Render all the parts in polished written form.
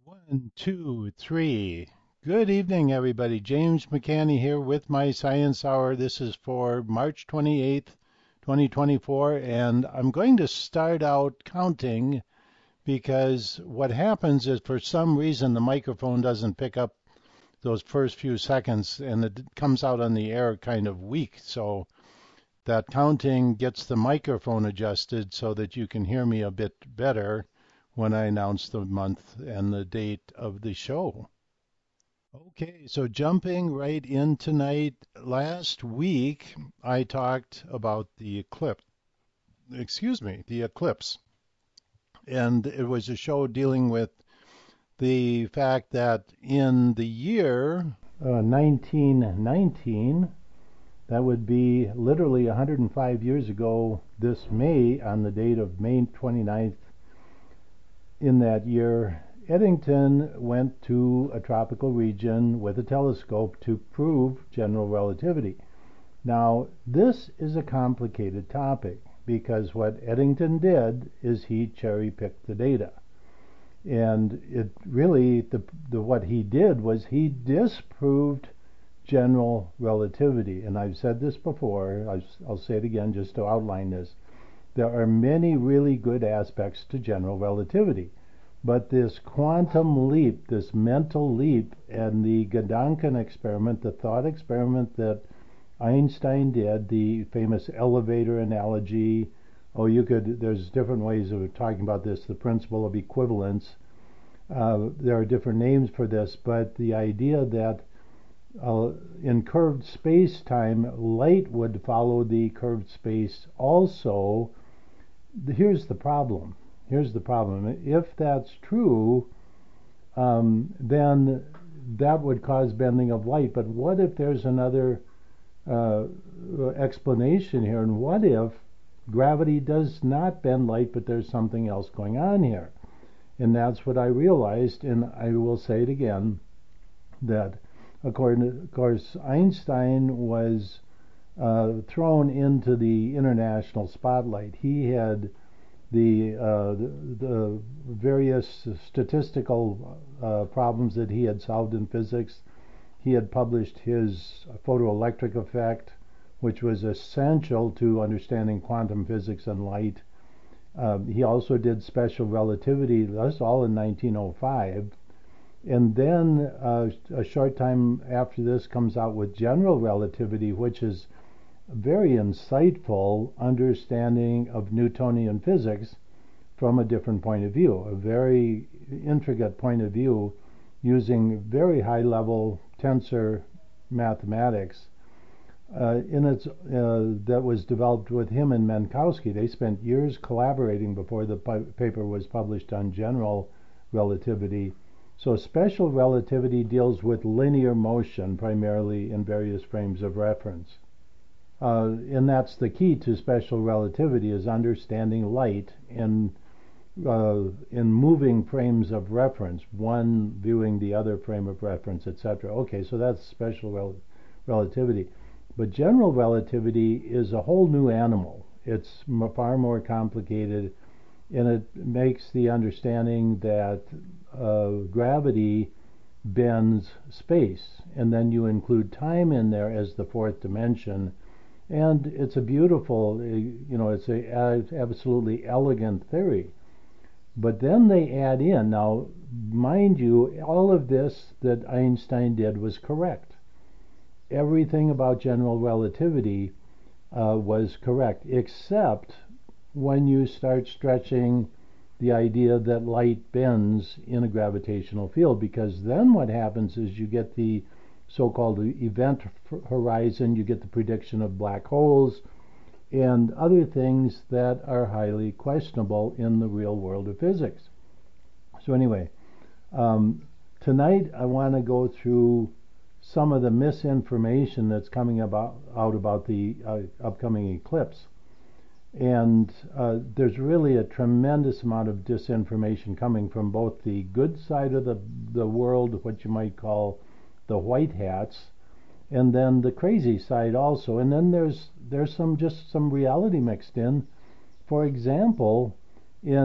One, two, three. Good evening, everybody. James McCanny here with my Science Hour. This is for March 28th, 2024, and I'm going to start out counting because what happens is for some reason the microphone doesn't pick up those first few seconds and it comes out on the air kind of weak. So that counting gets the microphone adjusted so that you can hear me a bit better when I announce the month and the date of the show. Okay, so jumping right in tonight, last week I talked about the eclipse, and it was a show dealing with the fact that in the year 1919, that would be literally 105 years ago this May, on the date of May 29th in that year, Eddington went to a tropical region with a telescope to prove general relativity. Now, this is a complicated topic because what Eddington did is he cherry-picked the data. And it really, what he did was he disproved general relativity. And I've said this before, I'll say it again just to outline this. There are many really good aspects to general relativity. But this quantum leap, this mental leap, and the Gedanken experiment, the thought experiment that Einstein did, the famous elevator analogy, there's different ways of talking about this, the principle of equivalence. There are different names for this, but the idea that in curved space-time, light would follow the curved space also. Here's the problem. If that's true, then that would cause bending of light. But what if there's another explanation here? And what if gravity does not bend light, but there's something else going on here? And that's what I realized, and I will say it again, that of course, Einstein was thrown into the international spotlight. He had the various statistical problems that he had solved in physics. He had published his photoelectric effect, which was essential to understanding quantum physics and light. He also did special relativity. That's all in 1905. And then a short time after this comes out with general relativity, which is a very insightful understanding of Newtonian physics from a different point of view, a very intricate point of view using very high-level tensor mathematics. That was developed with him and Minkowski. They spent years collaborating before the paper was published on general relativity. So special relativity deals with linear motion primarily in various frames of reference. And that's the key to special relativity, is understanding light in moving frames of reference, one viewing the other frame of reference, etc. Okay, so that's special relativity. But general relativity is a whole new animal. It's far more complicated, and it makes the understanding that gravity bends space, and then you include time in there as the fourth dimension. And it's a beautiful, it's an absolutely elegant theory. But then they add in, now, mind you, all of this that Einstein did was correct. Everything about general relativity was correct, except when you start stretching the idea that light bends in a gravitational field, because then what happens is you get the so-called event horizon, you get the prediction of black holes and other things that are highly questionable in the real world of physics. So anyway, tonight I want to go through some of the misinformation that's coming out about the upcoming eclipse. And there's really a tremendous amount of disinformation coming from both the good side of the world, what you might call the white hats, and then the crazy side also. And then there's some reality mixed in. For example, in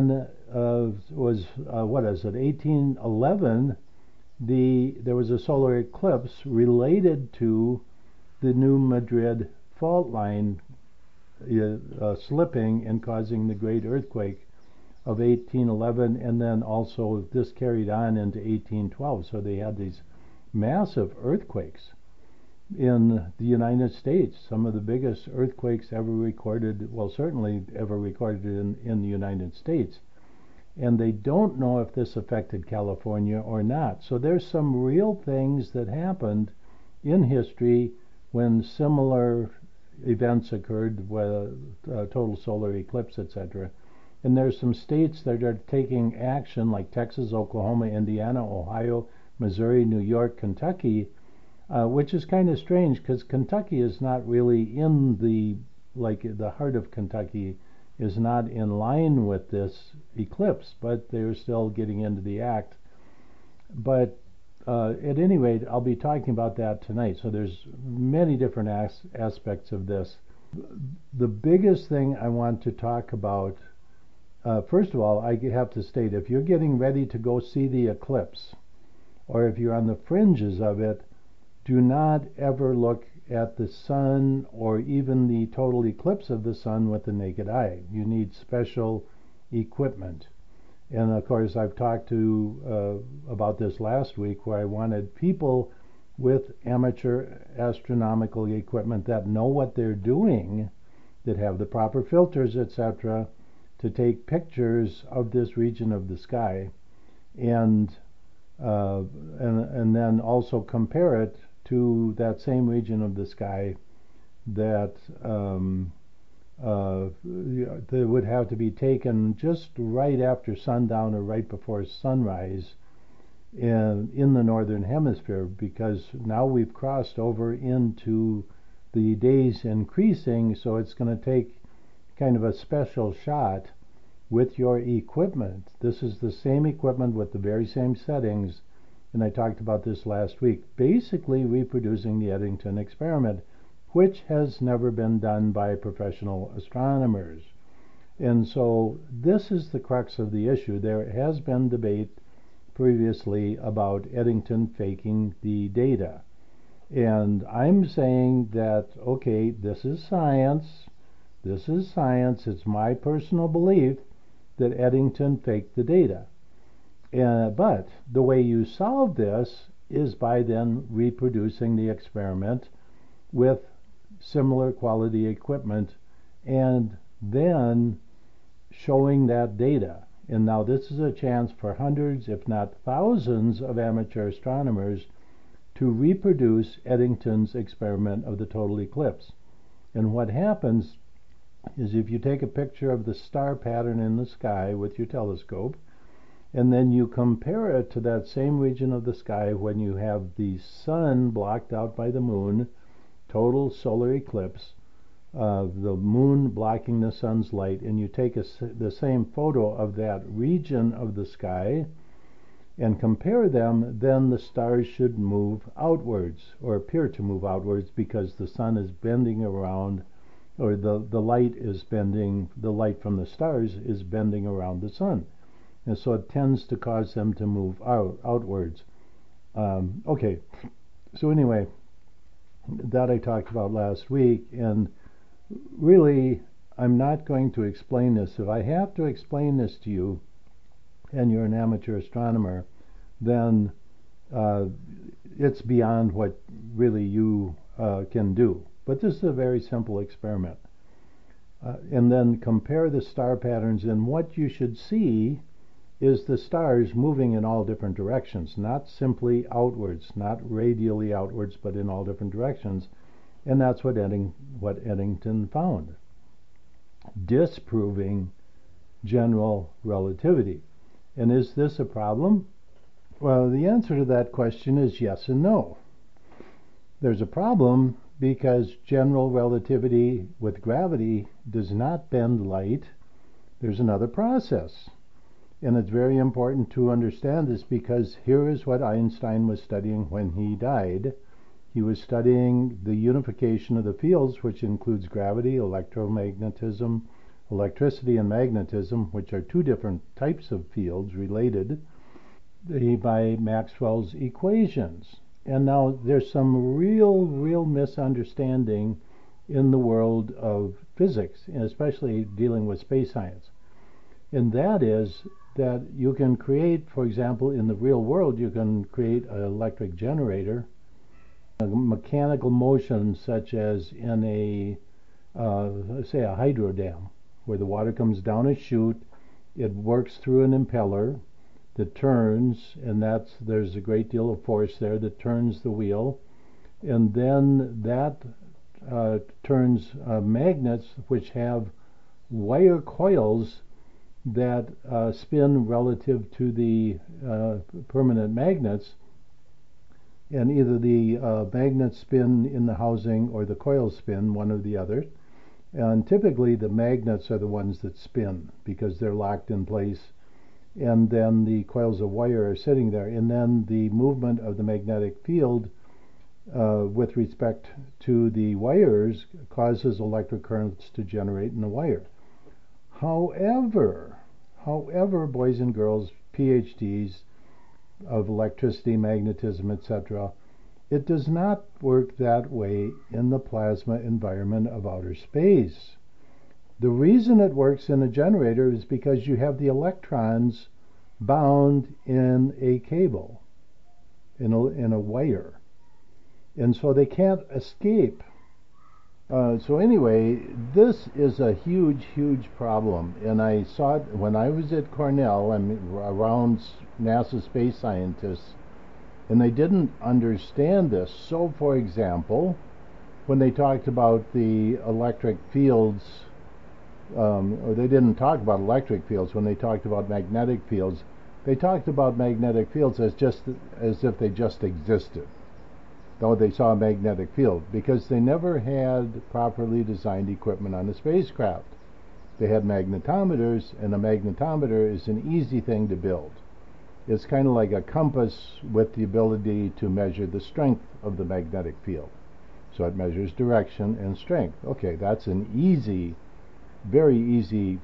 was what is it? 1811. There was a solar eclipse related to the New Madrid fault line slipping and causing the great earthquake of 1811, and then also this carried on into 1812. So they had these massive earthquakes in the United States, some of the biggest earthquakes ever recorded, well, certainly ever recorded in the United States. And they don't know if this affected California or not. So there's some real things that happened in history when similar events occurred, with total solar eclipse, etc. And there's some states that are taking action, like Texas, Oklahoma, Indiana, Ohio, Missouri, New York, Kentucky, which is kind of strange because Kentucky is not really in the heart of Kentucky is not in line with this eclipse, but they're still getting into the act. But at any rate, I'll be talking about that tonight. So there's many different aspects of this. The biggest thing I want to talk about, first of all, I have to state, if you're getting ready to go see the eclipse, or if you're on the fringes of it, do not ever look at the sun or even the total eclipse of the sun with the naked eye. You need special equipment. And of course, I've talked about this last week, where I wanted people with amateur astronomical equipment that know what they're doing, that have the proper filters, etc., to take pictures of this region of the sky, and then also compare it to that same region of the sky that would have to be taken just right after sundown or right before sunrise in the northern hemisphere, because now we've crossed over into the days increasing, so it's going to take kind of a special shot with your equipment. This is the same equipment with the very same settings, and I talked about this last week, basically reproducing the Eddington experiment, which has never been done by professional astronomers. And so this is the crux of the issue. There has been debate previously about Eddington faking the data. And I'm saying that, okay, this is science. This is science. It's my personal belief that Eddington faked the data. But the way you solve this is by then reproducing the experiment with similar quality equipment and then showing that data. And now this is a chance for hundreds, if not thousands, of amateur astronomers to reproduce Eddington's experiment of the total eclipse. And what happens is, if you take a picture of the star pattern in the sky with your telescope, and then you compare it to that same region of the sky when you have the sun blocked out by the moon, total solar eclipse, the moon blocking the sun's light, and you take the same photo of that region of the sky and compare them, then the stars should move outwards, or appear to move outwards, because the sun is bending around, or the light is bending, the light from the stars is bending around the sun. And so it tends to cause them to move outwards. Okay, so anyway, that I talked about last week, and really, I'm not going to explain this. If I have to explain this to you, and you're an amateur astronomer, then it's beyond what really you can do. But this is a very simple experiment. And then compare the star patterns, and what you should see is the stars moving in all different directions, not simply outwards, not radially outwards, but in all different directions. And that's what Eddington found, disproving general relativity. And is this a problem? Well, the answer to that question is yes and no. There's a problem because general relativity with gravity does not bend light. There's another process. And it's very important to understand this, because here is what Einstein was studying when he died. He was studying the unification of the fields, which includes gravity, electromagnetism, electricity and magnetism, which are two different types of fields related by Maxwell's equations. And now there's some real misunderstanding in the world of physics, and especially dealing with space science. And that is that you can create, for example, in the real world, you can create an electric generator, a mechanical motion such as in let's say a hydro dam, where the water comes down a chute, it works through an impeller that turns, and there's a great deal of force there that turns the wheel, and then that turns magnets which have wire coils that spin relative to the permanent magnets, and either the magnets spin in the housing or the coils spin, one or the other. And typically the magnets are the ones that spin because they're locked in place, and then the coils of wire are sitting there, and then the movement of the magnetic field with respect to the wires causes electric currents to generate in the wire. However, boys and girls, PhDs of electricity, magnetism, etc., it does not work that way in the plasma environment of outer space. The reason it works in a generator is because you have the electrons bound in a cable, in a wire, and so they can't escape. So anyway, this is a huge problem, and I saw it when I was at Cornell. I'm around NASA space scientists, and they didn't understand this. So, for example, when they talked about the electric fields, or they didn't talk about electric fields, when they talked about magnetic fields, they talked about magnetic fields as if they just existed, though they saw a magnetic field, because they never had properly designed equipment on a spacecraft. They had magnetometers, and a magnetometer is an easy thing to build. It's kind of like a compass with the ability to measure the strength of the magnetic field. So it measures direction and strength. Okay, that's an easy, very easy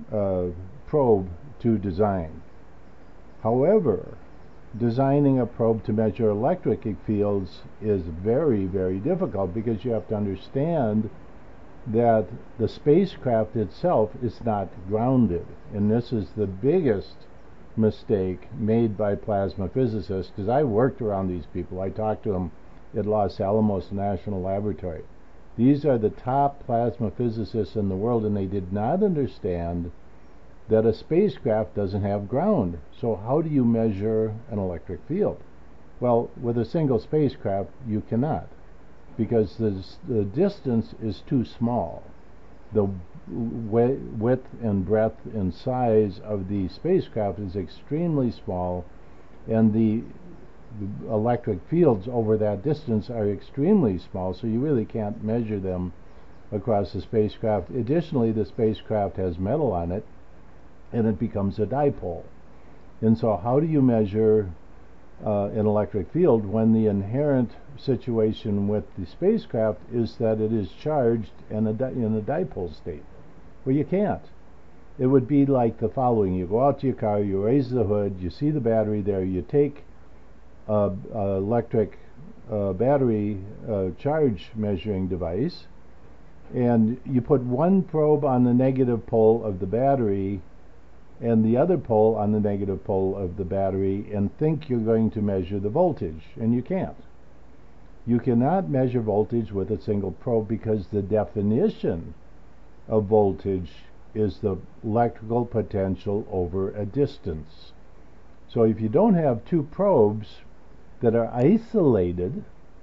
probe to design. However, designing a probe to measure electric fields is very difficult, because you have to understand that the spacecraft itself is not grounded. And this is the biggest mistake made by plasma physicists, because I worked around these people. I talked to them at Los Alamos National Laboratory. These are the top plasma physicists in the world, and they did not understand that a spacecraft doesn't have ground. So how do you measure an electric field? Well, with a single spacecraft, you cannot, because the distance is too small. The width and breadth and size of the spacecraft is extremely small, and the electric fields over that distance are extremely small, so you really can't measure them across the spacecraft. Additionally, the spacecraft has metal on it, and it becomes a dipole. And so how do you measure an electric field when the inherent situation with the spacecraft is that it is charged in a dipole state? Well, you can't. It would be like the following. You go out to your car, you raise the hood, you see the battery there, you take an electric battery charge measuring device, and you put one probe on the negative pole of the battery and the other pole on the negative pole of the battery, and think you're going to measure the voltage, and you can't. You cannot measure voltage with a single probe, because the definition of voltage is the electrical potential over a distance. So if you don't have two probes that are isolated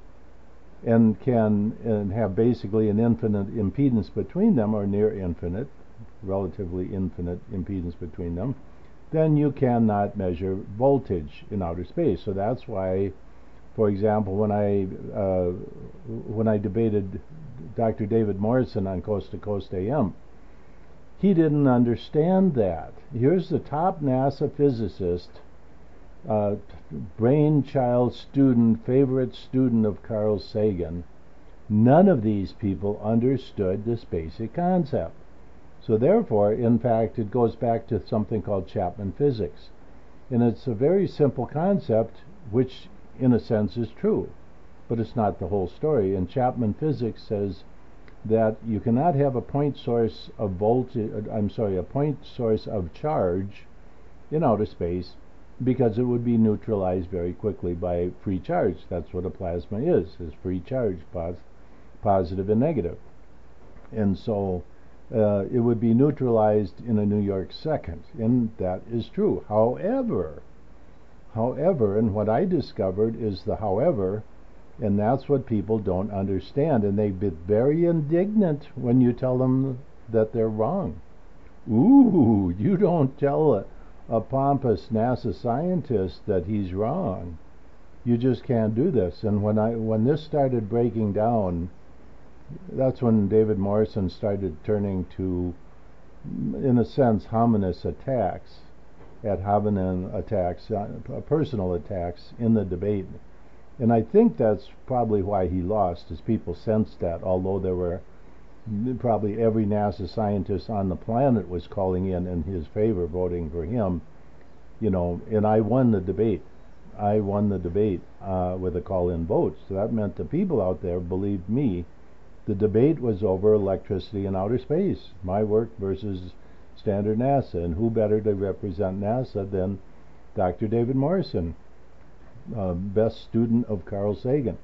and have basically an infinite impedance between them, or near infinite, relatively infinite impedance between them, then you cannot measure voltage in outer space. So that's why, for example, when I debated Dr. David Morrison on Coast to Coast AM, he didn't understand that. Here's the top NASA physicist, brainchild student, favorite student of Carl Sagan. None of these people understood this basic concept. So therefore, in fact, it goes back to something called Chapman physics. And it's a very simple concept, which in a sense is true, but it's not the whole story. And Chapman physics says that you cannot have a point source of a point source of charge in outer space, because it would be neutralized very quickly by free charge. That's what a plasma is free charge, positive and negative. And so it would be neutralized in a New York second, and that is true. However, and what I discovered is the however, and that's what people don't understand, and they get very indignant when you tell them that they're wrong. Ooh, you don't tell a pompous NASA scientist that he's wrong. You just can't do this. And when this started breaking down, that's when David Morrison started turning to, in a sense, hominis attacks, personal attacks in the debate. And I think that's probably why he lost, is people sensed that, although there were probably every NASA scientist on the planet was calling in his favor, voting for him, and I won the debate. With a call-in vote. So that meant the people out there believed me. The debate was over electricity in outer space, my work versus Standard NASA, and who better to represent NASA than Dr. David Morrison, best student of Carl Sagan.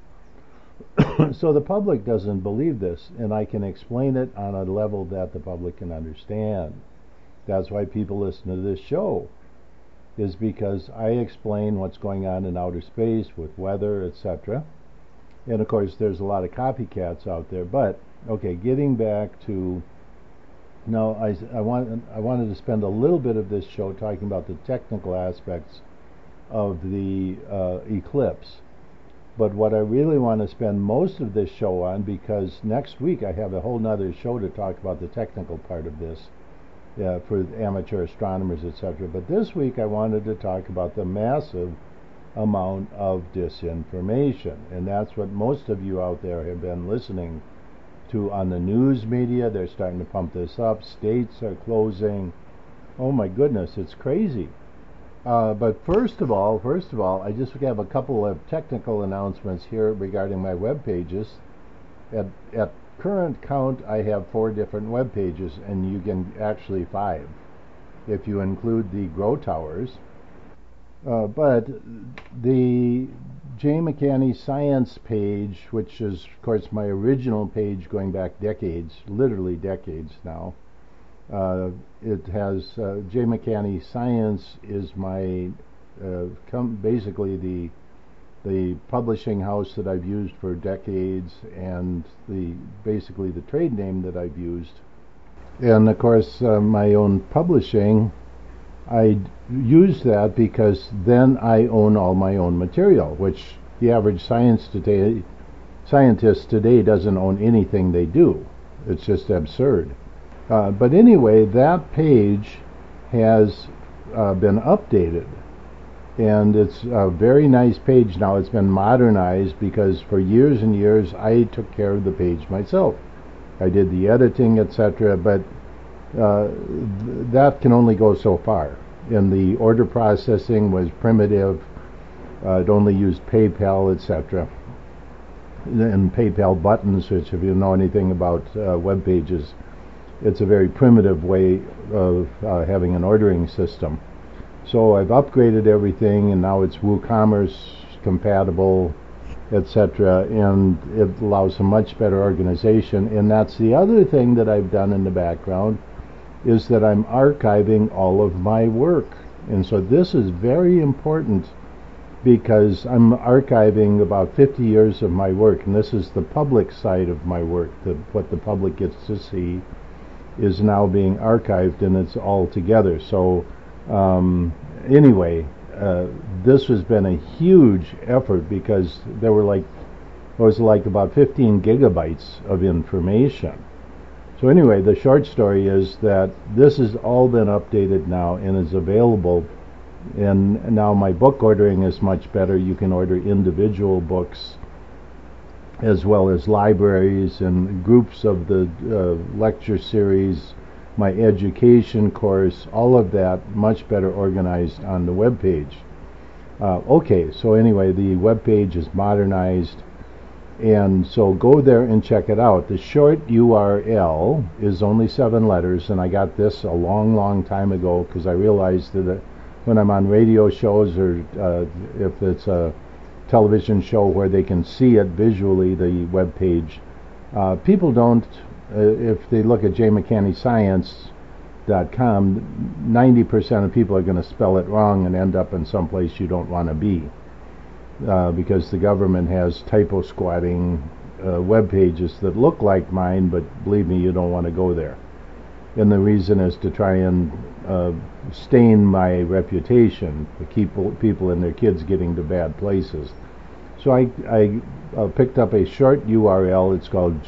So the public doesn't believe this, and I can explain it on a level that the public can understand. That's why people listen to this show, is because I explain what's going on in outer space with weather, etc. And of course there's a lot of copycats out there. But okay, getting back to now, I wanted to spend a little bit of this show talking about the technical aspects of the eclipse. But what I really want to spend most of this show on, because next week I have a whole nother show to talk about the technical part of this for amateur astronomers, etc. But this week I wanted to talk about the massive amount of disinformation, and that's what most of you out there have been listening to on the news media. They're starting to pump this up. States are closing. Oh my goodness, it's crazy. But first of all, I just have a couple of technical announcements here regarding my web pages. At current count, I have 4 different web pages, and you can actually 5 if you include the Grow Towers. But the Jay McCanney Science page, which is, of course, my original page going back decades, literally decades now. It has Jay McCanney Science is my basically the publishing house that I've used for decades, and basically the trade name that I've used. And of course, my own publishing, I use that because then I own all my own material, which the average scientist today doesn't own anything they do. It's just absurd. But anyway, that page has been updated, and it's a very nice page now. It's been modernized because for years and years I took care of the page myself. I did the editing, etc., but that can only go so far. And the order processing was primitive. It only used PayPal, etc., and PayPal buttons, which, if you know anything about web pages, it's a very primitive way of having an ordering system. So I've upgraded everything, and now it's WooCommerce compatible, etc., and it allows a much better organization. And that's the other thing that I've done in the background, is that I'm archiving all of my work. And so this is very important, because I'm archiving about 50 years of my work, and this is the public side of my work, what the public gets to see is now being archived, and it's all together. So anyway, this has been a huge effort, because there were about 15 gigabytes of information. So anyway, the short story is that this has all been updated now and is available, and now my book ordering is much better. You can order individual books as well as libraries and groups of the lecture series, my education course, all of that much better organized on the web page. Okay, so anyway, the web page is modernized, and so go there and check it out. The short URL is only 7 letters, and I got this a long time ago because I realized that when I'm on radio shows or if it's a television show where they can see it visually, the web page, people don't, if they look at jmcannyscience.com, 90% of people are going to spell it wrong and end up in some place you don't want to be. Because the government has typo squatting web pages that look like mine, but believe me, you don't want to go there. And the reason is to try and stain my reputation, to keep people and their kids getting to bad places. So I picked up a short URL. It's called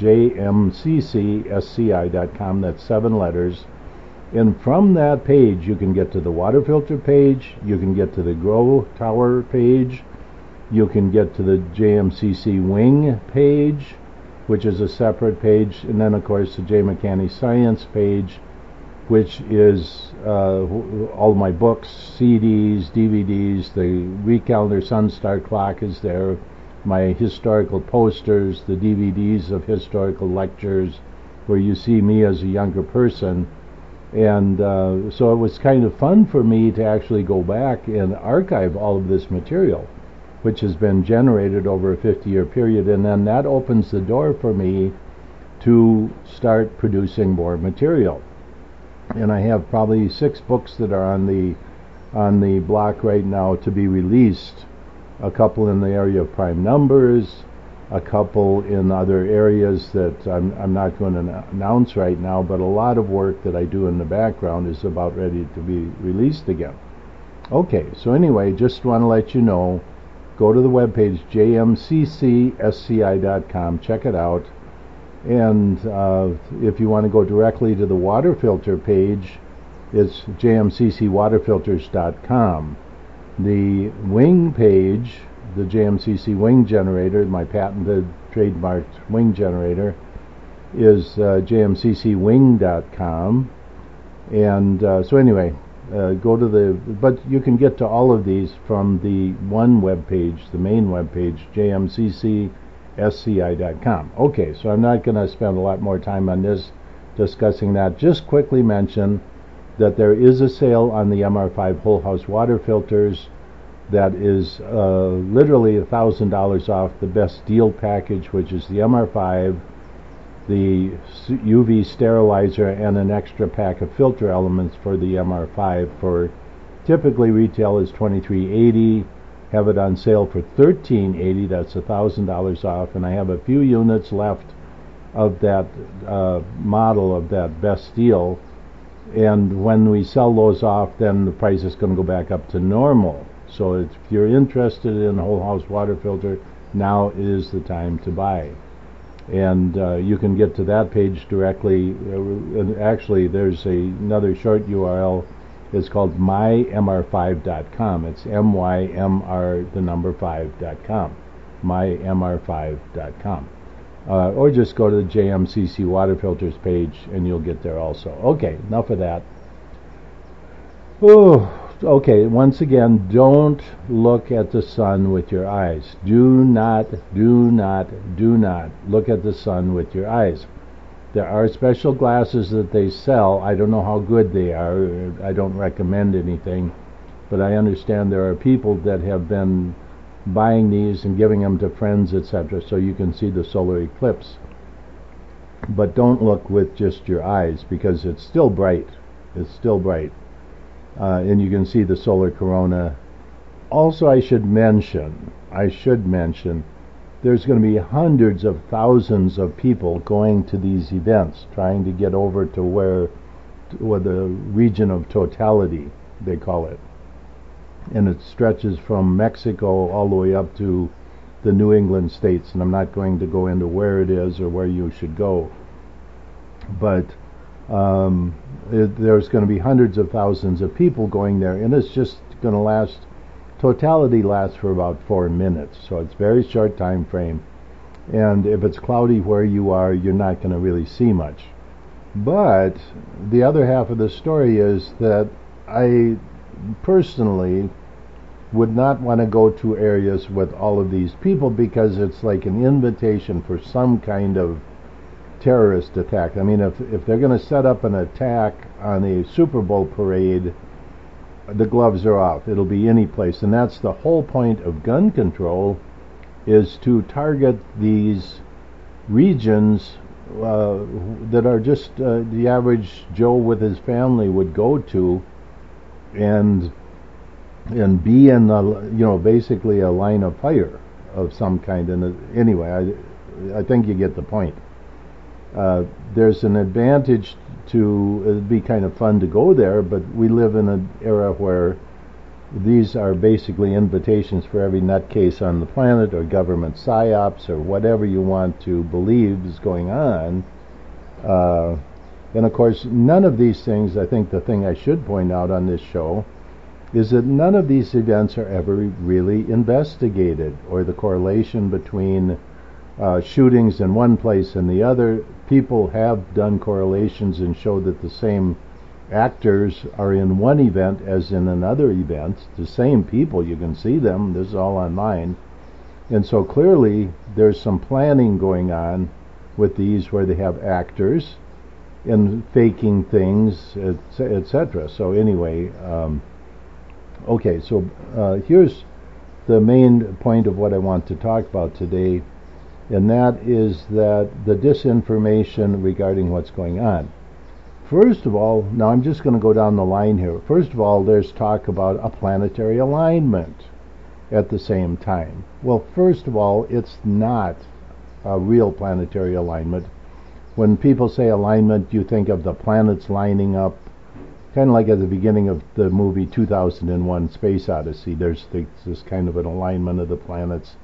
jmccsci.com. That's 7 letters. And from that page, you can get to the water filter page, you can get to the Grow Tower page, you can get to the JMCC Wing page, which is a separate page, and then of course the J. McCanney Science page, which is all my books, CDs, DVDs, the Recalendar Sunstar Clock is there, my historical posters, the DVDs of historical lectures, where you see me as a younger person. And so it was kind of fun for me to actually go back and archive all of this material, which has been generated over a 50-year period, and then that opens the door for me to start producing more material. And I have probably 6 books that are on the block right now to be released, a couple in the area of prime numbers, a couple in other areas that I'm not going to announce right now, but a lot of work that I do in the background is about ready to be released again. Okay, so anyway, just want to let you know, go to the webpage jmccsci.com, check it out, and if you want to go directly to the water filter page, it's jmccwaterfilters.com. The wing page, the JMCC wing generator, my patented trademarked wing generator, is jmccwing.com. And so anyway, go to but you can get to all of these from the one web page, the main web page, jmccsci.com. Okay, so I'm not going to spend a lot more time on this, discussing that. Just quickly mention that there is a sale on the MR5 whole house water filters that is literally $1,000 off the best deal package, which is the MR5, the UV sterilizer, and an extra pack of filter elements for the MR5. For typically retail is $23.80. Have it on sale for $13.80. That's $1,000 off, and I have a few units left of that model of that best deal. And when we sell those off, then the price is going to go back up to normal. So if you're interested in a whole house water filter, now is the time to buy. And you can get to that page directly. And actually, there's another short URL. It's called mymr5.com. It's mymr, the number 5.com. mymr5.com. Or just go to the JMCC Water Filters page, and you'll get there also. Okay, enough of that. Okay, once again, don't look at the sun with your eyes. Do not look at the sun with your eyes. There are special glasses that they sell. I don't know how good they are. I don't recommend anything, but I understand there are people that have been buying these and giving them to friends, etc., so you can see the solar eclipse. But don't look with just your eyes, because it's still bright. It's still bright. And you can see the solar corona. Also, I should mention, there's going to be hundreds of thousands of people going to these events, trying to get over to where the region of totality, they call it. And it stretches from Mexico all the way up to the New England states, and I'm not going to go into where it is or where you should go. But there's going to be hundreds of thousands of people going there, and it's just going to last, totality lasts for about 4 minutes, so it's very short time frame. And if it's cloudy where you are, you're not going to really see much. But the other half of the story is that I personally would not want to go to areas with all of these people because it's like an invitation for some kind of terrorist attack. I mean, if they're going to set up an attack on a Super Bowl parade, the gloves are off. It'll be any place. And that's the whole point of gun control, is to target these regions that are just the average Joe with his family would go to, and be in basically a line of fire of some kind. And anyway, I think you get the point. There's an advantage to it'd be kind of fun to go there, but we live in an era where these are basically invitations for every nutcase on the planet, or government psyops, or whatever you want to believe is going on. And of course, none of these things, I think the thing I should point out on this show, is that none of these events are ever really investigated, or the correlation between shootings in one place and the other. People have done correlations and showed that the same actors are in one event as in another event. The same people, you can see them. This is all online. And so clearly there's some planning going on with these, where they have actors and faking things, etc. So anyway, okay, so here's the main point of what I want to talk about today, and that is that the disinformation regarding what's going on. First of all, now I'm just going to go down the line here. First of all, there's talk about a planetary alignment at the same time. Well, first of all, it's not a real planetary alignment. When people say alignment, you think of the planets lining up, kind of like at the beginning of the movie 2001 Space Odyssey. There's this kind of an alignment of the planets.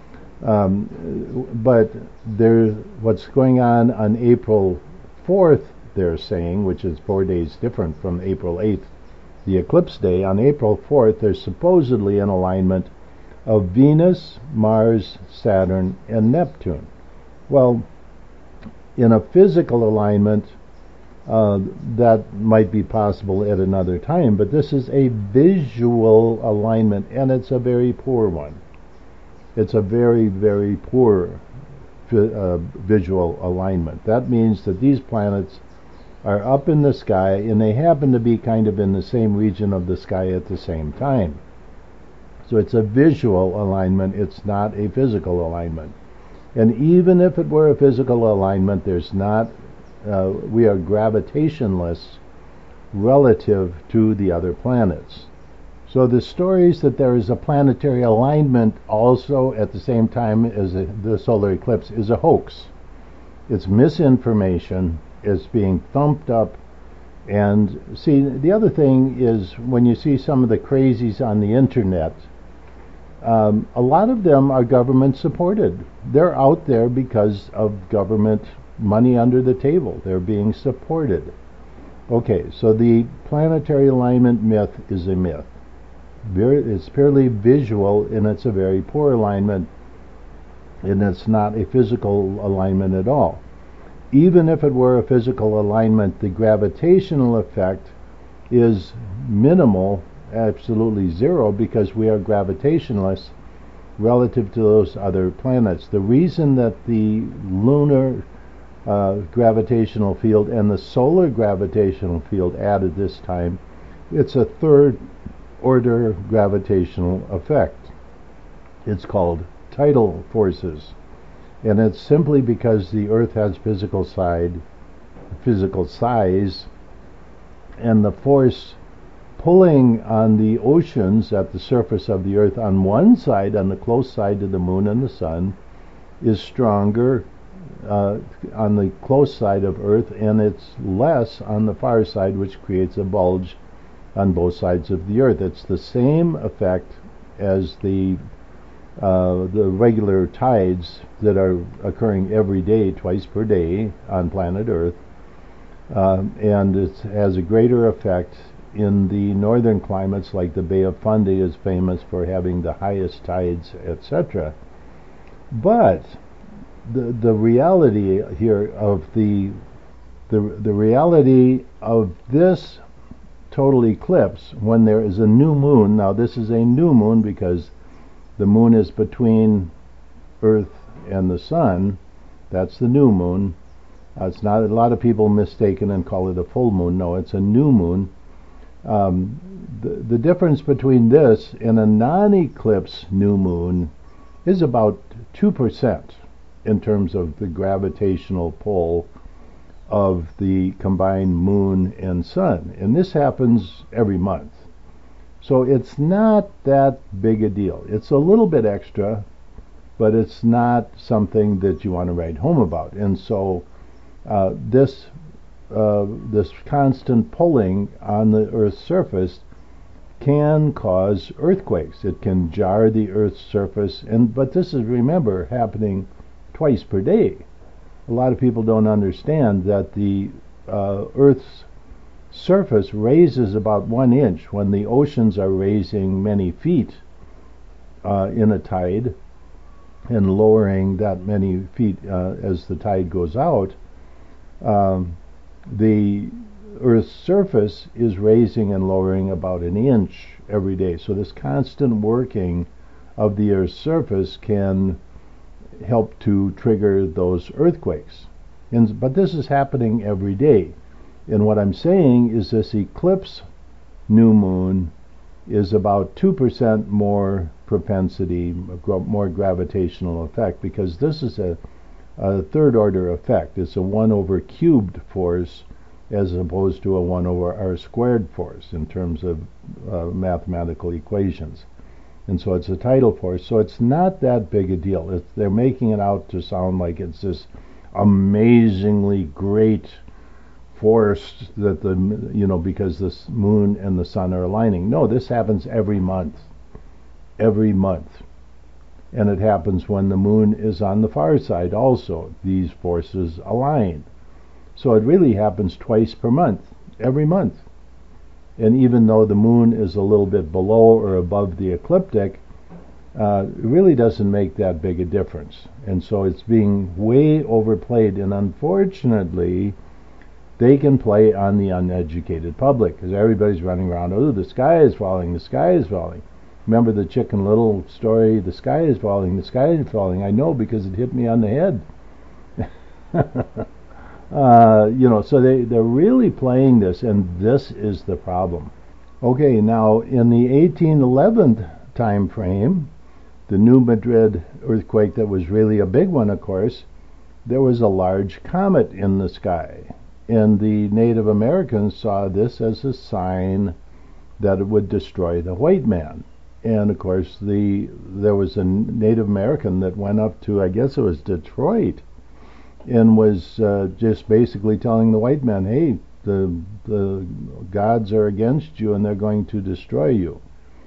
But what's going on April 4th, they're saying, which is 4 days different from April 8th, the eclipse day. On April 4th, there's supposedly an alignment of Venus, Mars, Saturn, and Neptune. Well, in a physical alignment, that might be possible at another time, but this is a visual alignment, and it's a very poor one. It's a very, very poor visual alignment. That means that these planets are up in the sky, and they happen to be kind of in the same region of the sky at the same time. So it's a visual alignment, it's not a physical alignment. And even if it were a physical alignment, there's not, we are gravitationless relative to the other planets. So the stories that there is a planetary alignment also at the same time as the solar eclipse is a hoax. It's misinformation. It's being thumped up. And see, the other thing is, when you see some of the crazies on the internet, a lot of them are government supported. They're out there because of government money under the table. They're being supported. Okay, so the planetary alignment myth is a myth. It's purely visual, and it's a very poor alignment, and it's not a physical alignment at all. Even if it were a physical alignment, the gravitational effect is minimal, absolutely zero, because we are gravitationless relative to those other planets. The reason that the lunar gravitational field and the solar gravitational field added this time, it's a third order gravitational effect. It's called tidal forces, and it's simply because the Earth has physical size, and the force pulling on the oceans at the surface of the Earth on one side, on the close side to the moon and the sun, is stronger on the close side of Earth, and it's less on the far side, which creates a bulge on both sides of the Earth. It's the same effect as the regular tides that are occurring every day, twice per day on planet Earth, and it has a greater effect in the northern climates, like the Bay of Fundy is famous for having the highest tides, etc. But the reality here of the The reality of this total eclipse, when there is a new moon, now this is a new moon because the moon is between Earth and the sun, that's the new moon. It's not, a lot of people mistaken and call it a full moon. No, it's a new moon. The difference between this and a non-eclipse new moon is about 2% in terms of the gravitational pull of the combined moon and sun. And this happens every month. So it's not that big a deal. It's a little bit extra, but it's not something that you want to write home about. And so this constant pulling on the Earth's surface can cause earthquakes. It can jar the Earth's surface, but this is, remember, happening twice per day. A lot of people don't understand that the Earth's surface raises about 1 inch when the oceans are raising many feet in a tide and lowering that many feet as the tide goes out. The Earth's surface is raising and lowering about 1 inch every day. So this constant working of the Earth's surface can help to trigger those earthquakes. But this is happening every day. And what I'm saying is this eclipse new moon is about 2% more propensity, more gravitational effect, because this is a third order effect. It's a 1 over cubed force as opposed to a 1 over r squared force in terms of mathematical equations. And so it's a tidal force. So it's not that big a deal. They're making it out to sound like it's this amazingly great force that because the moon and the sun are aligning. No, this happens every month. Every month. And it happens when the moon is on the far side also. These forces align. So it really happens twice per month, every month. And even though the moon is a little bit below or above the ecliptic, it really doesn't make that big a difference. And so it's being way overplayed, and unfortunately they can play on the uneducated public because everybody's running around, oh, the sky is falling, the sky is falling. Remember the Chicken Little story, the sky is falling, the sky is falling. I know because it hit me on the head. So they're really playing this, and this is the problem. Okay, now in the 1811 time frame, the New Madrid earthquake that was really a big one, of course, there was a large comet in the sky. And the Native Americans saw this as a sign that it would destroy the white man. And of course, there was a Native American that went up to, I guess it was Detroit, and was just basically telling the white man, hey, the gods are against you and they're going to destroy you.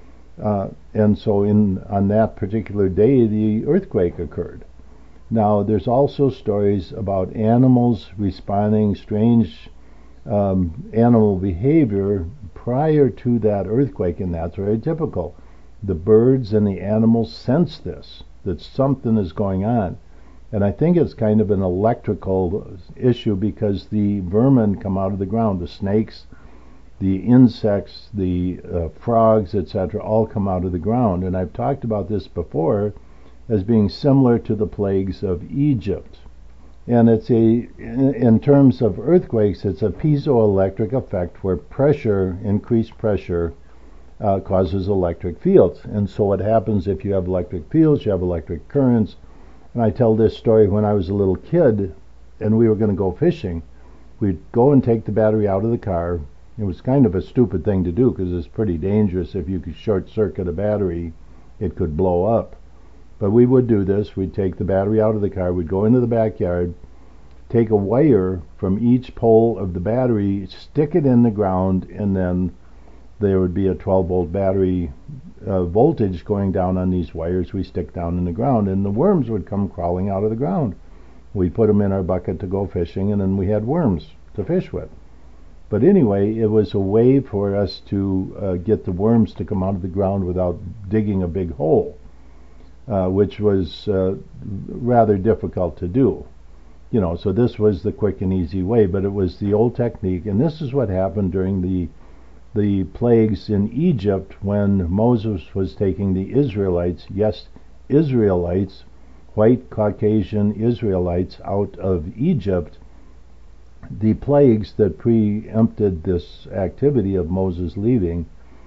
And so on that particular day, the earthquake occurred. Now, there's also stories about animals responding, strange animal behavior prior to that earthquake, and that's very typical. The birds and the animals sense this, that something is going on. And I think it's kind of an electrical issue because the vermin come out of the ground, the snakes, the insects, the frogs, etc., all come out of the ground. And I've talked about this before as being similar to the plagues of Egypt. And it's in terms of earthquakes, it's a piezoelectric effect where increased pressure, causes electric fields. And so what happens if you have electric fields, you have electric currents. And I tell this story when I was a little kid and we were going to go fishing. We'd go and take the battery out of the car. It was kind of a stupid thing to do because it's pretty dangerous. If you could short circuit a battery, it could blow up. But we would do this. We'd take the battery out of the car. We'd go into the backyard, take a wire from each pole of the battery, stick it in the ground, and then there would be a 12-volt battery voltage going down on these wires we stick down in the ground, and the worms would come crawling out of the ground. We'd put them in our bucket to go fishing, and then we had worms to fish with. But anyway, it was a way for us to get the worms to come out of the ground without digging a big hole, which was rather difficult to do. So this was the quick and easy way, but it was the old technique. And this is what happened during the plagues in Egypt when Moses was taking the Israelites, yes, Israelites, white Caucasian Israelites, out of Egypt. The plagues that preempted this activity of Moses leaving,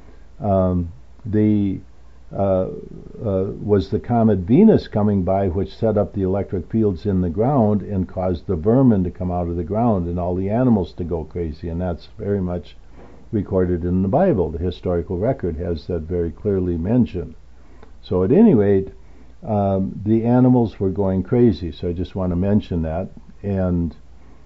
was the comet Venus coming by, which set up the electric fields in the ground and caused the vermin to come out of the ground and all the animals to go crazy. And that's very much recorded in the Bible. The historical record has that very clearly mentioned. So at any rate, the animals were going crazy. So I just want to mention that. And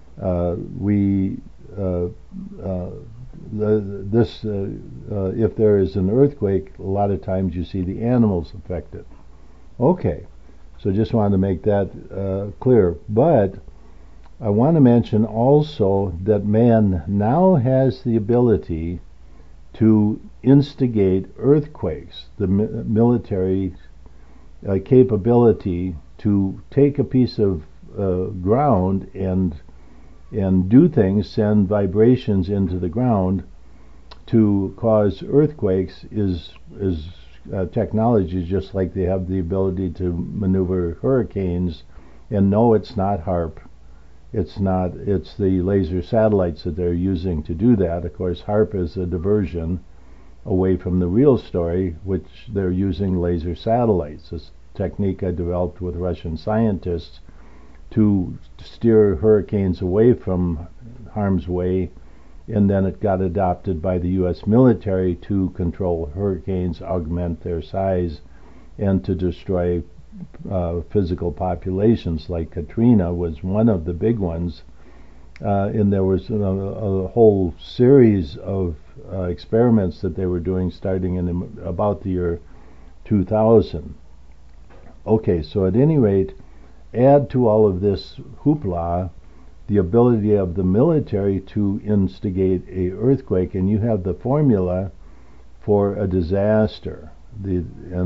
if there is an earthquake, a lot of times you see the animals affected. Okay, so just wanted to make that clear. But I want to mention also that man now has the ability to instigate earthquakes, the military capability to take a piece of ground and do things, send vibrations into the ground to cause earthquakes is technology, just like they have the ability to maneuver hurricanes. And no, it's not HAARP. It's the laser satellites that they're using to do that. Of course, HAARP is a diversion away from the real story, which they're using laser satellites. This technique I developed with Russian scientists to steer hurricanes away from harm's way, and then it got adopted by the U.S. military to control hurricanes, augment their size, and to destroy physical populations. Like Katrina was one of the big ones, and there was a whole series of experiments that they were doing starting in about the year 2000. Okay, so at any rate, add to all of this hoopla the ability of the military to instigate a earthquake, and you have the formula for a disaster. The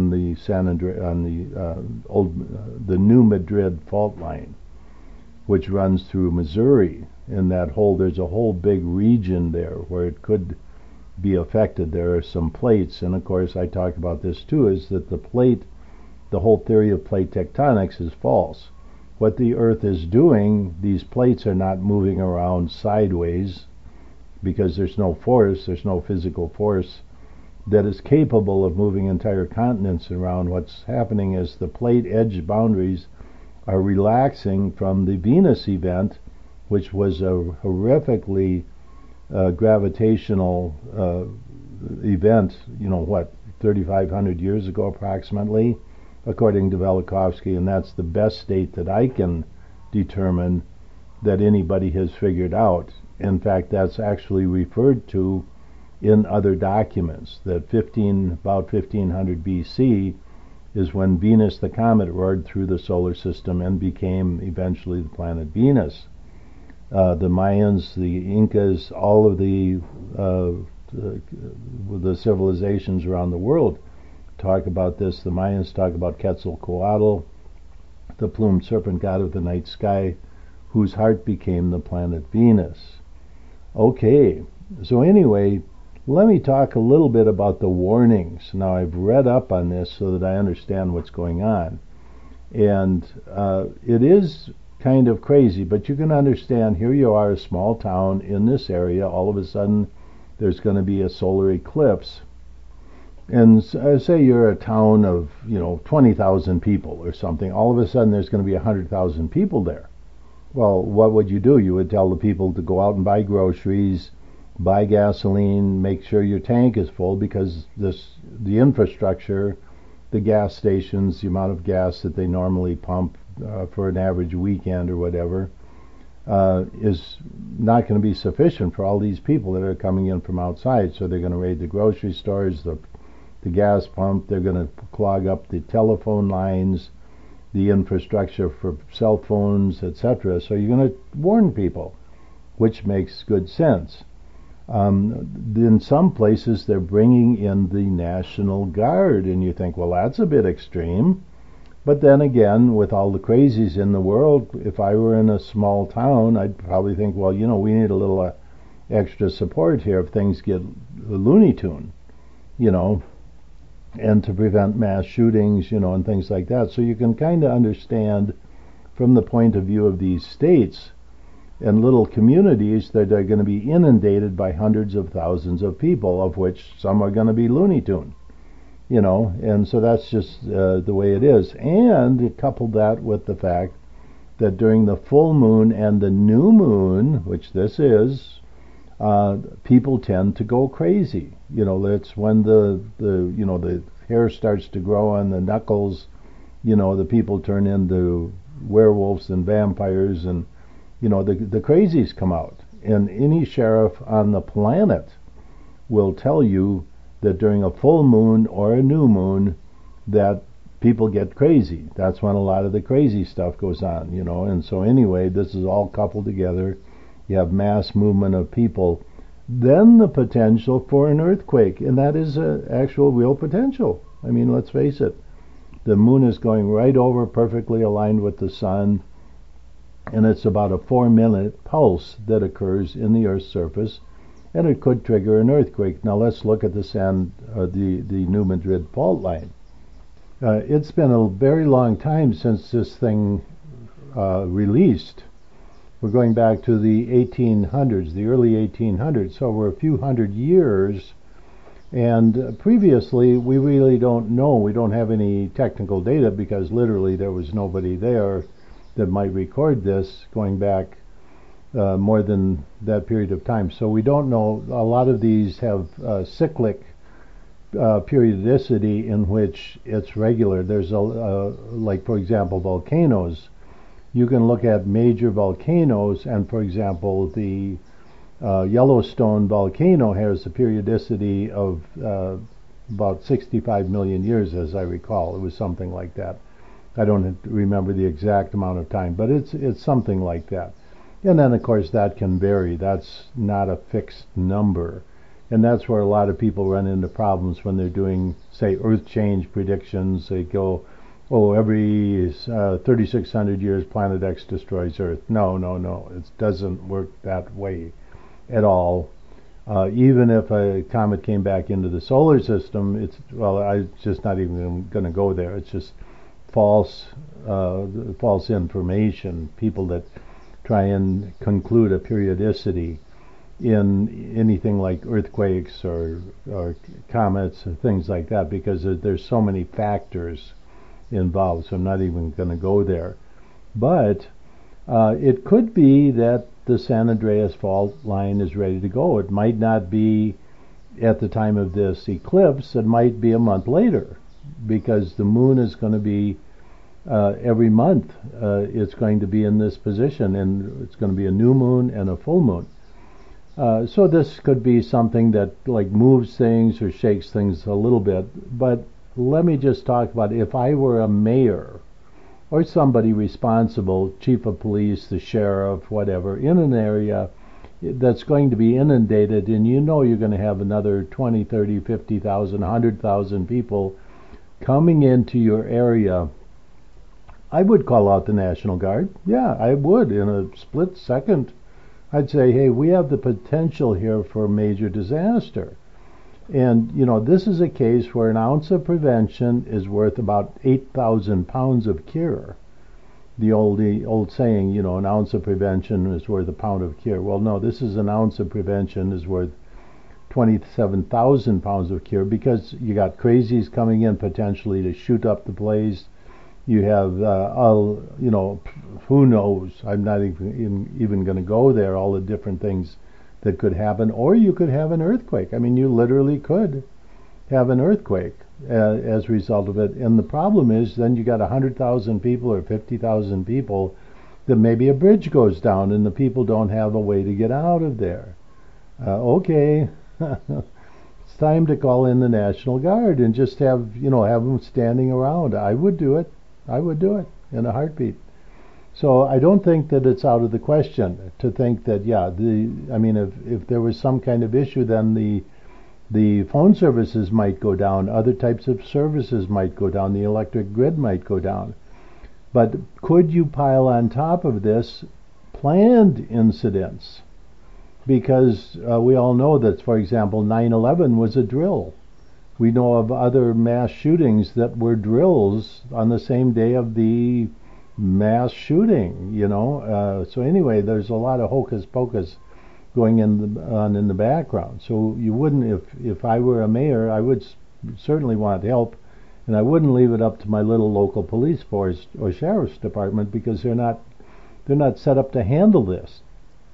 New Madrid fault line, which runs through Missouri, and there's a whole big region there where it could be affected. There are some plates, and of course I talk about this too, is that the whole theory of plate tectonics is false. What the Earth is doing, these plates are not moving around sideways because there's no physical force that is capable of moving entire continents around. What's happening is the plate edge boundaries are relaxing from the Venus event, which was a horrifically gravitational event, 3,500 years ago approximately, according to Velikovsky, and that's the best state that I can determine that anybody has figured out. In fact, that's actually referred to in other documents, that about 1500 BC is when Venus the comet roared through the solar system and became eventually the planet Venus. The Mayans, the Incas, all of the civilizations around the world talk about this. The Mayans talk about Quetzalcoatl, the plumed serpent god of the night sky, whose heart became the planet Venus. Okay, so anyway, let me talk a little bit about the warnings. Now, I've read up on this so that I understand what's going on. And it is kind of crazy, but you can understand, here you are, a small town in this area, all of a sudden there's going to be a solar eclipse. And say you're a town of 20,000 people or something. All of a sudden there's going to be 100,000 people there. Well, what would you do? You would tell the people to go out and buy groceries, buy gasoline, make sure your tank is full, because the infrastructure, the gas stations, the amount of gas that they normally pump for an average weekend or whatever, is not going to be sufficient for all these people that are coming in from outside. So they're going to raid the grocery stores, the gas pump, they're going to clog up the telephone lines, the infrastructure for cell phones, etc. So you're going to warn people, which makes good sense. In some places they're bringing in the National Guard, and you think, well, that's a bit extreme. But then again, with all the crazies in the world, if I were in a small town, I'd probably think, well, we need a little extra support here if things get Looney Tune, you know, and to prevent mass shootings, and things like that. So you can kind of understand from the point of view of these states and little communities that are going to be inundated by hundreds of thousands of people, of which some are going to be Looney Tune, and so that's just the way it is. And couple that with the fact that during the full moon and the new moon, which this is, people tend to go crazy. That's when the hair starts to grow on the knuckles. The people turn into werewolves and vampires, and the crazies come out. And any sheriff on the planet will tell you that during a full moon or a new moon, that people get crazy. That's when a lot of the crazy stuff goes on. And so anyway, this is all coupled together. You have mass movement of people, then the potential for an earthquake, and that is an actual real potential. I mean, let's face it, the moon is going right over, perfectly aligned with the sun, and it's about a 4-minute pulse that occurs in the Earth's surface, and it could trigger an earthquake. Now let's look at the New Madrid fault line. It's been a very long time since this thing released. We're going back to the 1800s, the early 1800s, so we're a few hundred years. And previously, we really don't know. We don't have any technical data because literally there was nobody there that might record this going back more than that period of time. So we don't know. A lot of these have cyclic periodicity in which it's regular. There's like, for example, volcanoes. You can look at major volcanoes, and for example, the Yellowstone volcano has a periodicity of about 65 million years, as I recall. It was something like that. I don't remember the exact amount of time, but it's something like that. And then, of course, that can vary. That's not a fixed number. And that's where a lot of people run into problems when they're doing, say, Earth change predictions. They go, every 3,600 years, Planet X destroys Earth. No. It doesn't work that way at all. Even if a comet came back into the solar system, I'm just not even going to go there. It's just false information. People that try and conclude a periodicity in anything like earthquakes or comets and things like that, because there's so many factors involved. So I'm not even going to go there. But it could be that the San Andreas fault line is ready to go. It might not be at the time of this eclipse. It might be a month later, because the moon is going to be every month. It's going to be in this position, and it's going to be a new moon and a full moon. So this could be something that like moves things or shakes things a little bit. But let me just talk about if I were a mayor or somebody responsible, chief of police, the sheriff, whatever, in an area that's going to be inundated, and you're going to have another 20, 30, 50,000, 100,000 people coming into your area, I would call out the National Guard. Yeah, I would. In a split second, I'd say, hey, we have the potential here for a major disaster. And, this is a case where an ounce of prevention is worth about 8,000 pounds of cure. The old saying, an ounce of prevention is worth a pound of cure. Well, no, this is an ounce of prevention is worth 27,000 pounds of cure, because you got crazies coming in potentially to shoot up the place. You have, who knows? I'm not even going to go there, all the different things that could happen. Or you could have an earthquake. I mean, you literally could have an earthquake as a result of it. And the problem is then you got 100,000 people or 50,000 people that maybe a bridge goes down and the people don't have a way to get out of there. Okay, it's time to call in the National Guard and just have them standing around. I would do it. I would do it in a heartbeat. So I don't think that it's out of the question to think that, if there was some kind of issue, then The phone services might go down, other types of services might go down, the electric grid might go down. But could you pile on top of this planned incidents? Because we all know that, for example, 9/11 was a drill. We know of other mass shootings that were drills on the same day of the mass shooting, So anyway, there's a lot of hocus pocus going on in the background. So you wouldn't, if I were a mayor, I would certainly want help, and I wouldn't leave it up to my little local police force or sheriff's department, because they're not set up to handle this.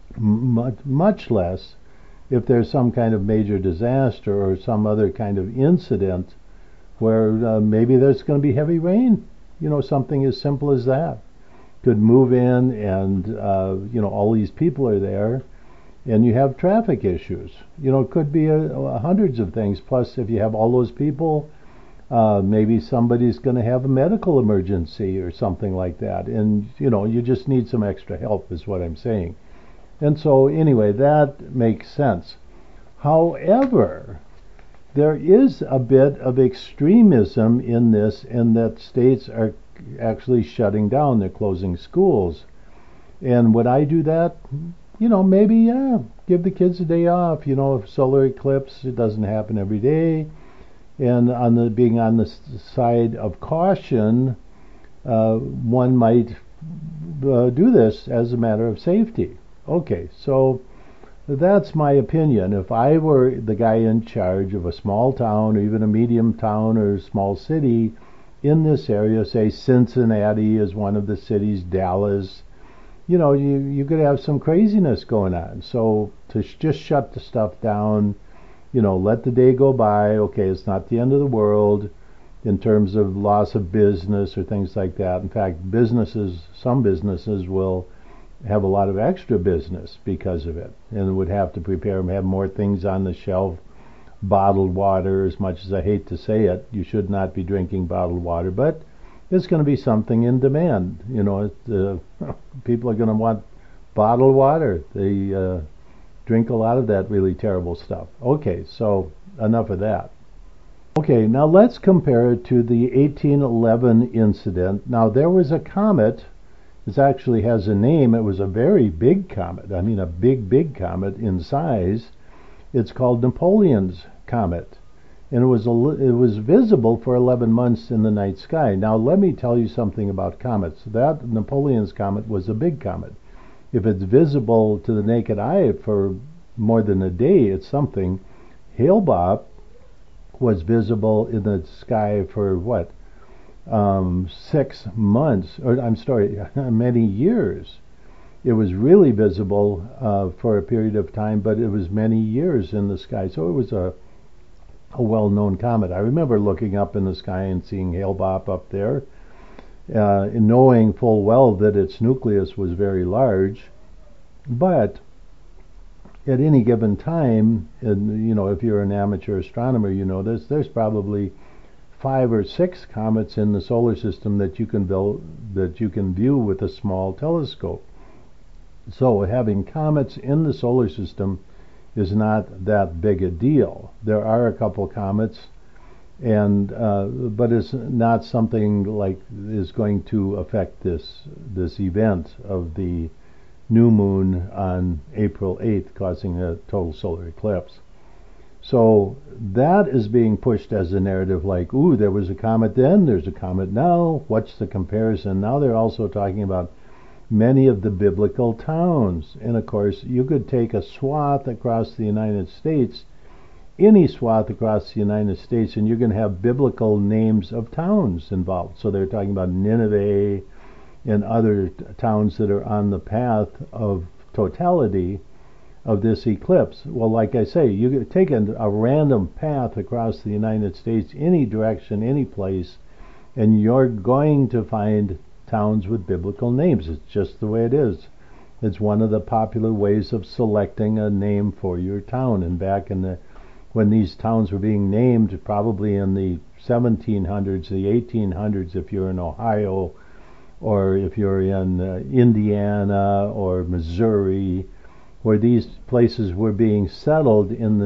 Much less if there's some kind of major disaster or some other kind of incident where maybe there's going to be heavy rain. Something as simple as that could move in, and all these people are there, and you have traffic issues. It could be hundreds of things. Plus, if you have all those people, maybe somebody's going to have a medical emergency or something like that, and you just need some extra help, is what I'm saying. And so anyway, that makes sense. However, there is a bit of extremism in this, in that states are actually shutting down, they're closing schools. And would I do that? Maybe, give the kids a day off. Solar eclipse, it doesn't happen every day. And being on the side of caution, one might do this as a matter of safety. Okay, so that's my opinion. If I were the guy in charge of a small town, or even a medium town or a small city in this area, say Cincinnati is one of the cities, Dallas, you could have some craziness going on. So to just shut the stuff down, let the day go by. Okay, it's not the end of the world in terms of loss of business or things like that. In fact, some businesses will have a lot of extra business because of it, and would have to prepare and have more things on the shelf. Bottled water, as much as I hate to say it, you should not be drinking bottled water, but it's going to be something in demand. People are going to want bottled water. They drink a lot of that really terrible stuff. Okay, so enough of that. Okay, now let's compare it to the 1811 incident. Now, there was a comet. It actually has a name. It was a very big comet. I mean, a big comet in size. It's called Napoleon's Comet, and it was visible for 11 months in the night sky. Now, let me tell you something about comets. That Napoleon's Comet was a big comet. If it's visible to the naked eye for more than a day, it's something. Hale-Bopp was visible in the sky for what? 6 months, or I'm sorry, many years. It was really visible for a period of time, but it was many years in the sky. So it was a well-known comet. I remember looking up in the sky and seeing Hale-Bopp up there, knowing full well that its nucleus was very large. But at any given time, and if you're an amateur astronomer, there's probably 5 or 6 comets in the solar system that you can view with a small telescope. So having comets in the solar system is not that big a deal. There are a couple comets, but it's not something like is going to affect this event of the new moon on April 8th, causing a total solar eclipse. So that is being pushed as a narrative, like, ooh, there was a comet then, there's a comet now, what's the comparison? Now they're also talking about many of the biblical towns. And of course, you could take a swath across the United States, any swath across the United States, and you're going to have biblical names of towns involved. So they're talking about Nineveh and other towns that are on the path of totality of this eclipse. Well, like I say, you take a random path across the United States, any direction, any place, and you're going to find towns with biblical names. It's just the way it is. It's one of the popular ways of selecting a name for your town. And back when these towns were being named, probably in the 1700s, the 1800s, if you're in Ohio, or if you're in Indiana or Missouri, where these places were being settled in the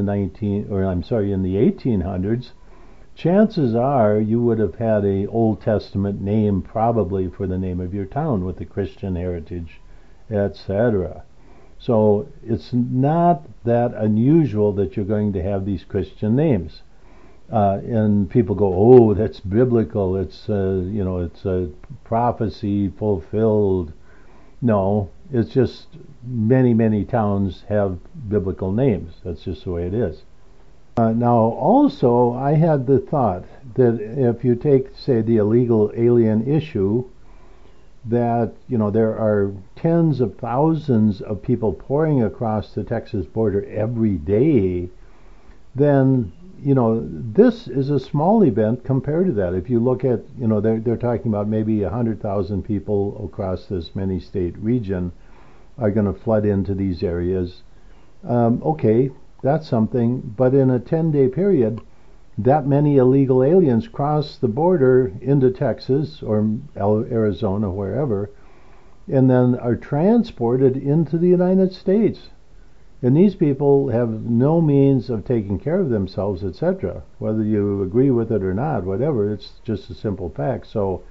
in the 1800s, chances are you would have had a Old Testament name probably for the name of your town with the Christian heritage, etc. So it's not that unusual that you're going to have these Christian names. And people go, oh, that's biblical. It's it's a prophecy fulfilled. No, it's just many towns have biblical names. That's just the way it is. Now, also, I had the thought that if you take, say, the illegal alien issue, that there are tens of thousands of people pouring across the Texas border every day, then this is a small event compared to that. If you look at, they're talking about maybe 100,000 people across this many-state region are going to flood into these areas. Okay, that's something, but in a 10-day period, that many illegal aliens cross the border into Texas or Arizona, wherever, and then are transported into the United States. And these people have no means of taking care of themselves, etc. Whether you agree with it or not, whatever, it's just a simple fact. So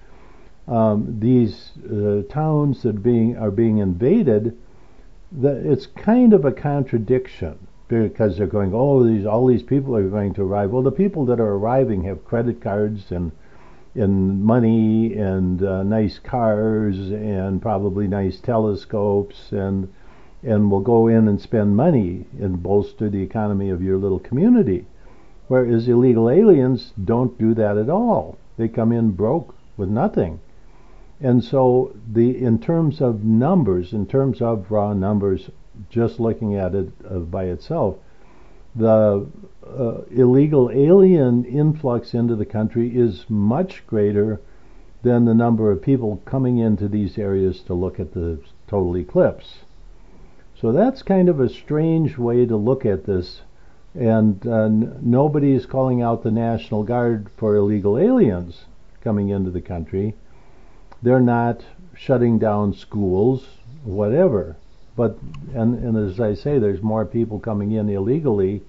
these towns that are being invaded, it's kind of a contradiction, because they're going, oh, all these people are going to arrive. Well, the people that are arriving have credit cards and money and nice cars and probably nice telescopes and will go in and spend money and bolster the economy of your little community. Whereas illegal aliens don't do that at all. They come in broke with nothing. And so in terms of numbers, in terms of raw numbers, just looking at it by itself, the illegal alien influx into the country is much greater than the number of people coming into these areas to look at the total eclipse. So that's kind of a strange way to look at this, and nobody is calling out the National Guard for illegal aliens coming into the country. They're not shutting down schools, whatever. But and as I say, there's more people coming in illegally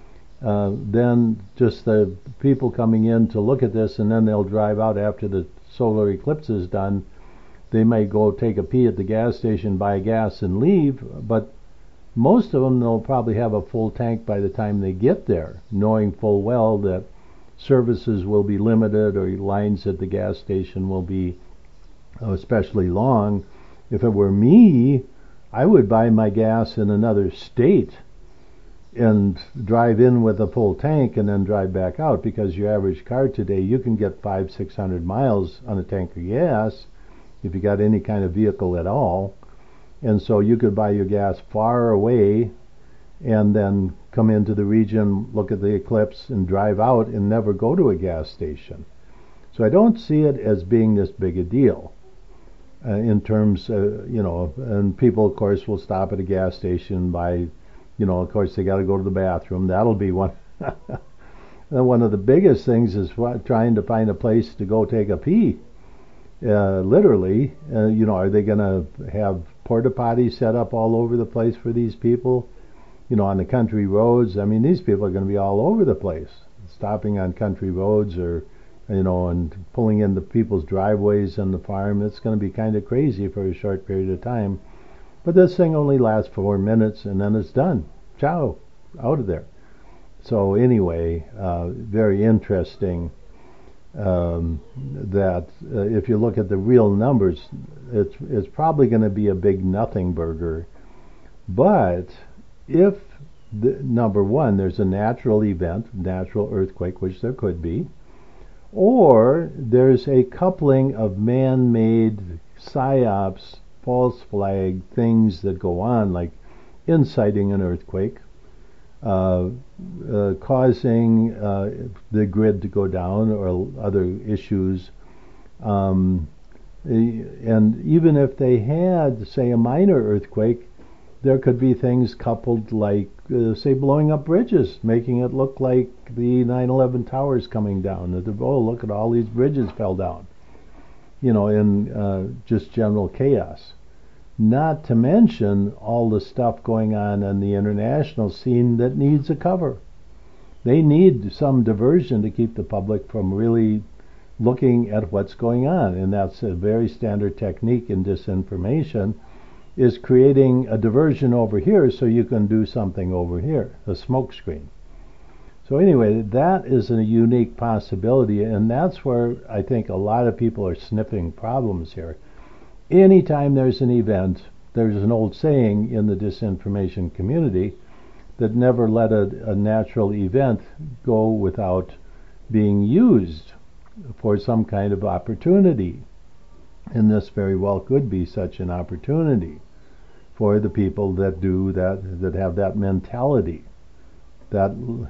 than just the people coming in to look at this, and then they'll drive out after the solar eclipse is done. They may go take a pee at the gas station, buy gas, and leave, but most of them, they'll probably have a full tank by the time they get there, knowing full well that services will be limited or lines at the gas station will be especially long. If it were me, I would buy my gas in another state and drive in with a full tank and then drive back out, because your average car today, you can get 500-600 miles on a tank of gas if you got any kind of vehicle at all. And so you could buy your gas far away and then come into the region, look at the eclipse, and drive out and never go to a gas station. So I don't see it as being this big a deal in terms, and people, of course, will stop at a gas station by, of course, they got to go to the bathroom. That'll be one. One of the biggest things is trying to find a place to go take a pee. Literally, are they going to have porta potties set up all over the place for these people? On the country roads. I mean, these people are going to be all over the place, stopping on country roads or, and pulling into people's driveways on the farm. It's going to be kind of crazy for a short period of time. But this thing only lasts 4 minutes and then it's done. Ciao, out of there. So anyway, very interesting. That if you look at the real numbers, it's probably going to be a big nothing burger. But if number one, there's a natural event, natural earthquake, which there could be, or there's a coupling of man-made psyops, false flag things that go on, like inciting an earthquake, causing the grid to go down or other issues. And even if they had, say, a minor earthquake, there could be things coupled like, say, blowing up bridges, making it look like the 9/11 towers coming down. Oh, look at all these bridges fell down, in just general chaos. not to mention all the stuff going on the international scene that needs a cover. They need some diversion to keep the public from really looking at what's going on, and that's a very standard technique in disinformation, is creating a diversion over here so you can do something over here, a smokescreen. So anyway, that is a unique possibility, and that's where I think a lot of people are sniffing problems here. Anytime there's an event, there's an old saying in the disinformation community that never let a natural event go without being used for some kind of opportunity. And this very well could be such an opportunity for the people that do that have that mentality, that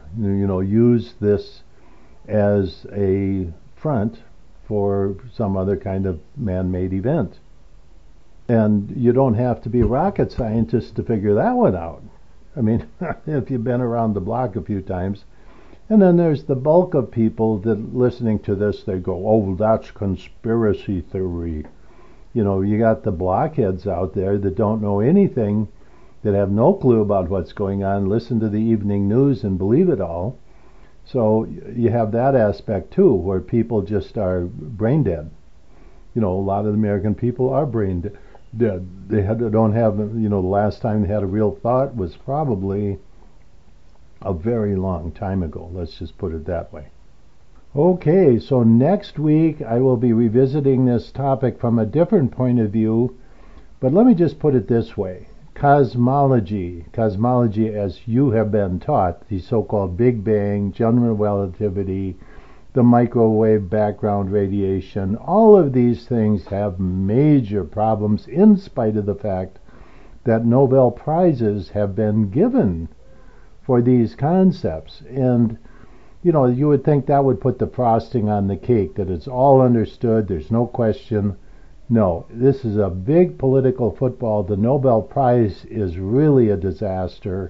use this as a front for some other kind of man-made event. And you don't have to be a rocket scientist to figure that one out. I mean, if you've been around the block a few times. And then there's the bulk of people that listening to this, they go, oh, that's conspiracy theory. You got the blockheads out there that don't know anything, that have no clue about what's going on, listen to the evening news and believe it all. So you have that aspect too, where people just are brain dead. A lot of the American people are brain dead. They don't have, the last time they had a real thought was probably a very long time ago. Let's just put it that way. Okay, so next week I will be revisiting this topic from a different point of view, but let me just put it this way. Cosmology as you have been taught, the so-called Big Bang, general relativity, the microwave background radiation, all of these things have major problems in spite of the fact that Nobel Prizes have been given for these concepts. And you would think that would put the frosting on the cake, that it's all understood, there's no question. No, this is a big political football. The Nobel Prize is really a disaster.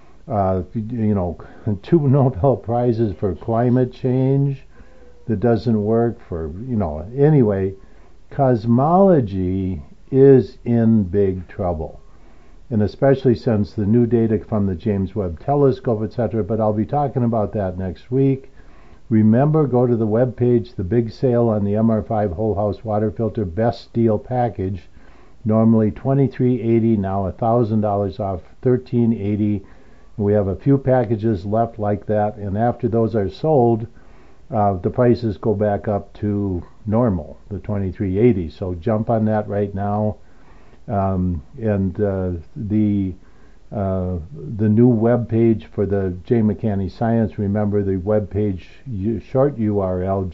2 Nobel Prizes for climate change that doesn't work for, anyway, cosmology is in big trouble. And especially since the new data from the James Webb Telescope, etc. But I'll be talking about that next week. Remember, go to the webpage, the big sale on the MR5 whole house water filter best deal package. Normally $23.80, now $1,000 off, $13.80. We have a few packages left like that, and after those are sold, the prices go back up to normal, the $23.80. So jump on that right now. The new web page for the J. McCanney Science, remember the web page short URL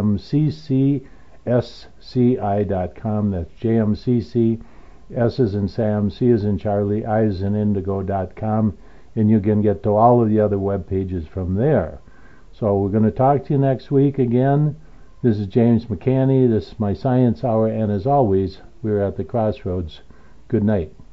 jmccsci.com. That's jmcc, S as in Sam, C as in Charlie, I as in Indigo.com, and you can get to all of the other web pages from there. So we're going to talk to you next week again. This is James McCanney. This is my Science Hour, and as always, we're at the crossroads. Good night.